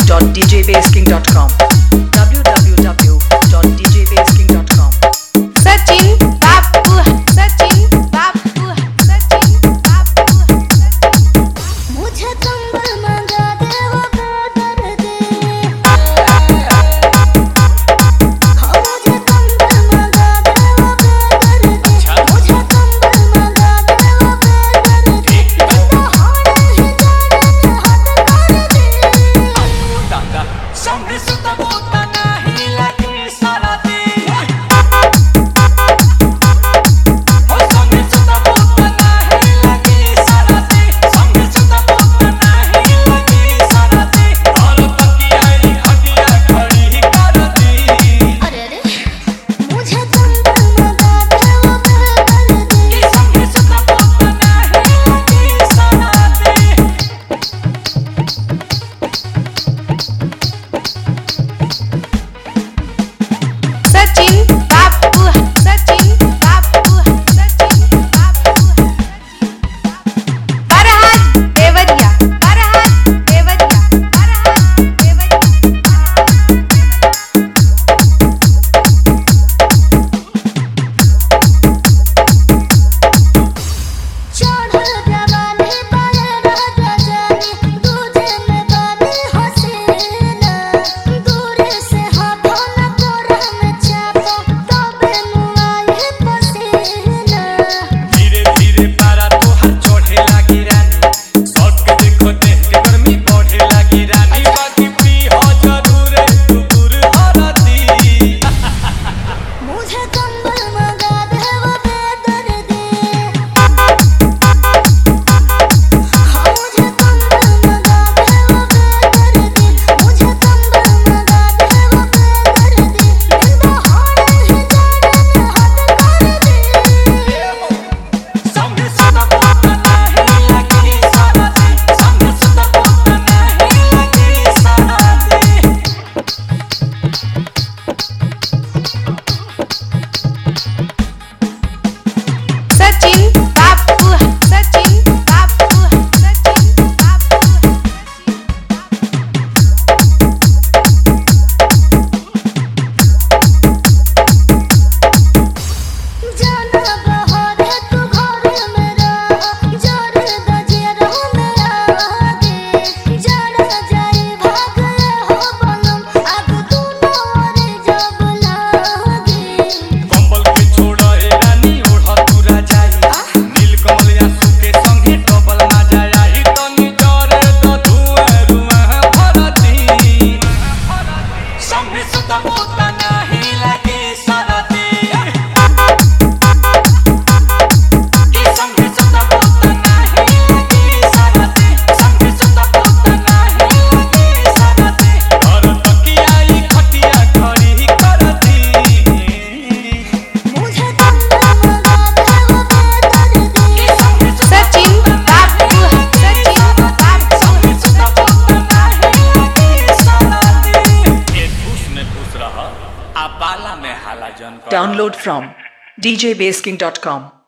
www.djbasking.com www.djbasking.com Sachin बापू सचिन बापू सचिन बापू मुझे कंबल मंगा दे वो बेदर दे मुझे कंबल मंगा दे वो बेदर दे मुझे कंबल मंगा दे वो बेदर दे हाथ कर दे दादा संग सुता बोता नहीं लगे सारा दे हो संग सुता बोता नहीं लगे सारा दे संग सुता बोता नहीं लगे सारा दे और तकियाई खटिया खड़ी कर दी अरे रे मुझे कंबल मंगा दे वो बेदर दे संग सुता बोता नहीं लगे सारा दे सचिन बापू सचिन बापू सचिन बापू फरहाद देवरिया फरहाद देवरिया फरहाद देवरिया चढ़ जवानी पाले राजा जानी दूजे में बानी हसीना दूर से हाथों न कोरा में चापो तबे मुआई पसीना धीरे धीरे पारा तोहर चढ़े लागी रानी सौट के देखो देख के गर्मी बढ़े लागी रानी बाकी पी हो जरूर तू दूर हरती मुझे कंबल मंगा दे वो बेदर दे हाँ मुझे कंबल मंगा दे वो बेदर दे मुझे कंबल मंगा दे वो बेदर दे जिंदा हाथ कर दे संग सुता बोता नहीं लगी सारा दे संग सुता बोता नहीं लगी सारा दे सचिन बापू सचिन बापू सचिन बापू जाना बहार है तू घर मेरा जड़ दजेरा मेरा आगे जड़ जाए भाग हो बनम अब दोनों रे जब लागे कंबल के छोड़ ए रानी ओढ़ तू राजाई नील कमल आंसू के संगे डबल ना जाई तनी जरे तो धुए रुआ भरती संग सुता बोता नहीं लगे सारा दे की संग सुता बोता नहीं लगे सारा दे संग सुता बोता नहीं लगे सारा दे और तकियाई खटिया खड़ी कर दी मुझे कंबल मंगा दे वो बेदर दे सचिन बापू सचिन बापू में हाला जन Download from djbasking.com